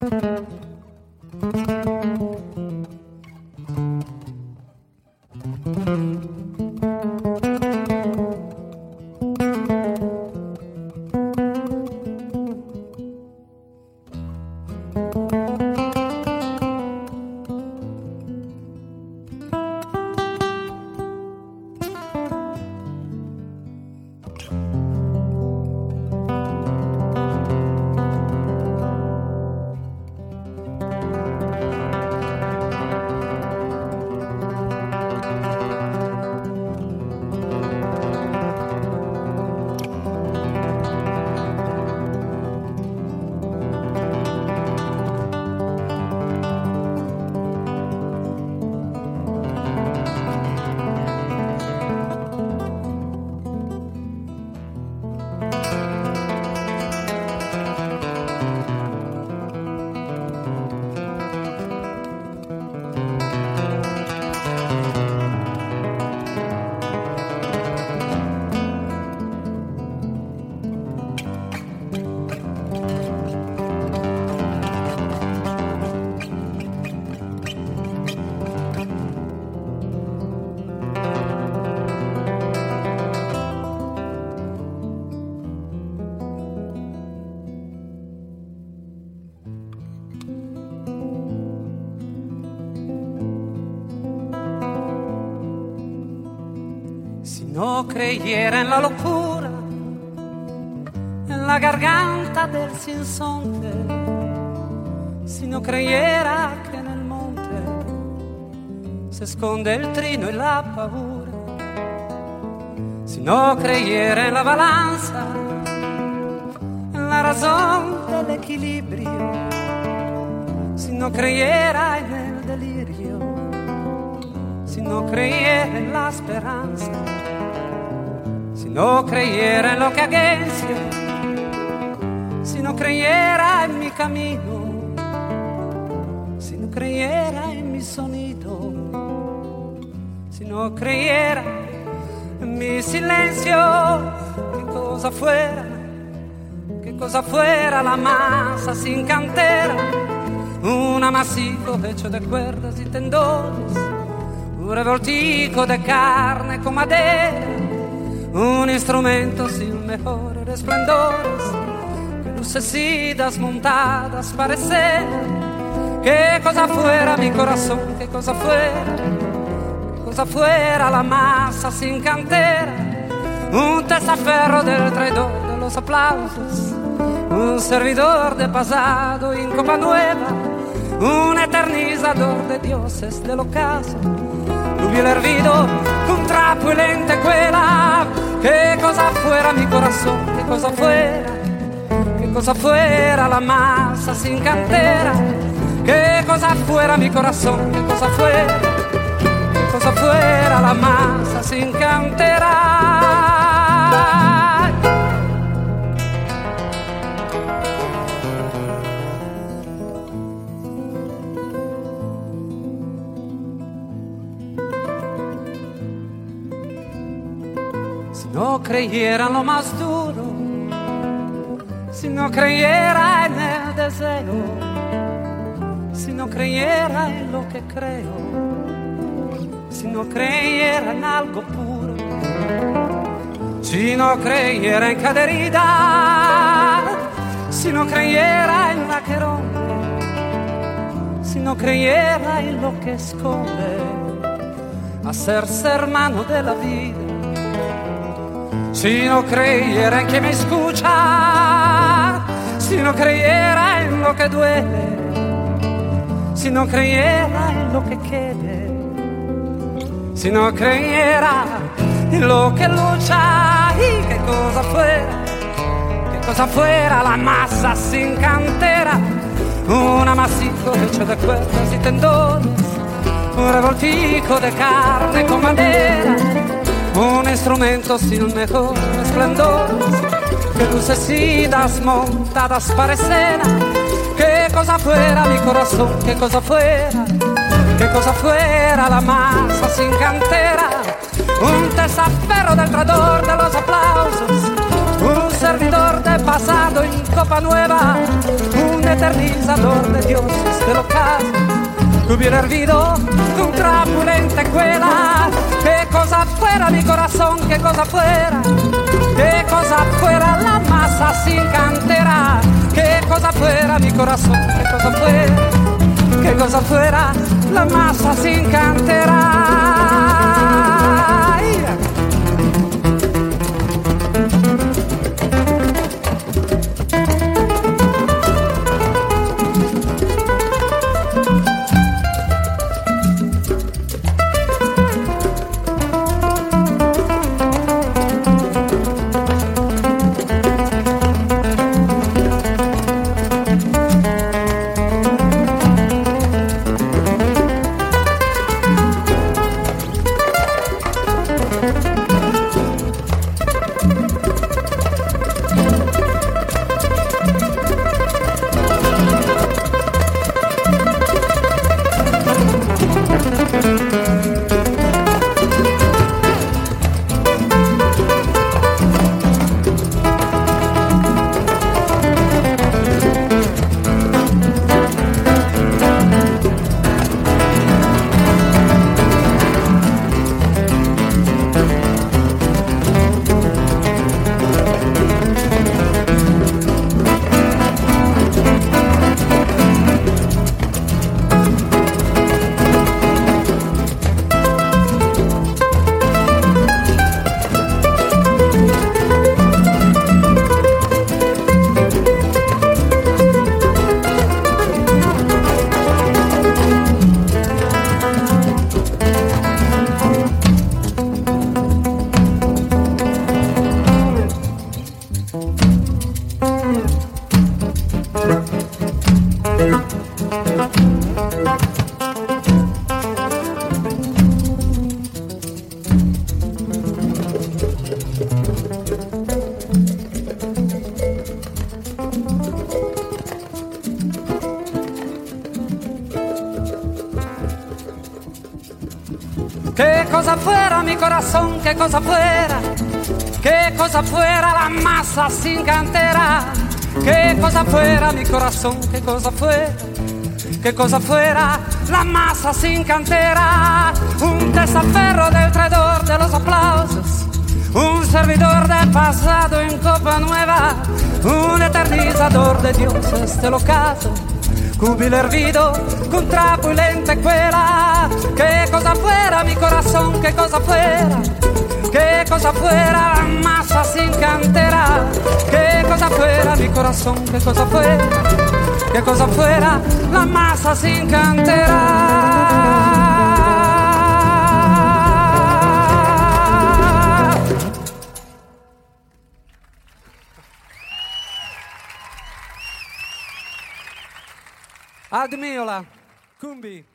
No creyera en la locura, en la garganta del sinsonte, si no creyera que en el monte se esconde el trino y la paura, si no creyera en la balanza, en la razón del equilibrio, si no creyera en el delirio, si no creyera en la esperanza, si no creyera en lo que agencia, si no creyera en mi camino, si no creyera en mi sonido, si no creyera en mi silencio, qué cosa fuera la masa sin cantera, un amasijo hecho de cuerdas y tendones, un revoltijo de carne con madera, un instrumento sin mejores resplendores, que lucecidas montadas parecen. Qué cosa fuera mi corazón, qué cosa fuera la masa sin cantera, un testaferro del traidor de los aplausos, un servidor de pasado en copa nueva, un eternizador de dioses del ocaso, rubio hervido, un trapo y lentejuela. Qué cosa fuera mi corazón, qué cosa fuera la masa sin cantera, qué cosa fuera mi corazón, qué cosa fuera la masa sin cantera. Si no creyera en lo más duro, si no creyera en el deseo, si no creyera en lo que creo, si no creyera en algo puro, si no creyera en cada herida, si no creyera en la que rompe, si no creyera en lo que esconde, hacerse hermano de la vida, si no creyera en que me escucha, si no creyera en lo que duele, si no creyera en lo que quede, si no creyera en lo que lucha, y qué cosa fuera la masa sin cantera, un amasijo hecho de cuerdas y tendones, un revoltijo de carne con madera, un instrumento sin mejor esplendor, que lucecidas montadas parecen. Qué cosa fuera mi corazón, qué cosa fuera la masa sin cantera, un testaferro del traidor de los aplausos, un servidor de pasado copa nueva, un eternizador de dioses del ocaso, que hubiera hervido contra pulenta escuela. Que cosa fuera mi corazón, que cosa fuera la masa sin cantera. Que cosa fuera mi corazón, que cosa fuera la masa sin cantera. Que cosa fuera mi corazón, que cosa fuera la masa sin cantera. Que cosa fuera mi corazón, que cosa fuera la masa sin cantera. Un desaferro del traidor de los aplausos, un servidor del pasado en copa nueva, un eternizador de dioses del ocaso, cúbilo hervido contra pulenta escuela. Que cosa fuera mi corazón, que cosa fuera la masa sin cantera. Que cosa fuera mi corazón, que cosa fuera la masa sin cantera. Admiola, Cumbi.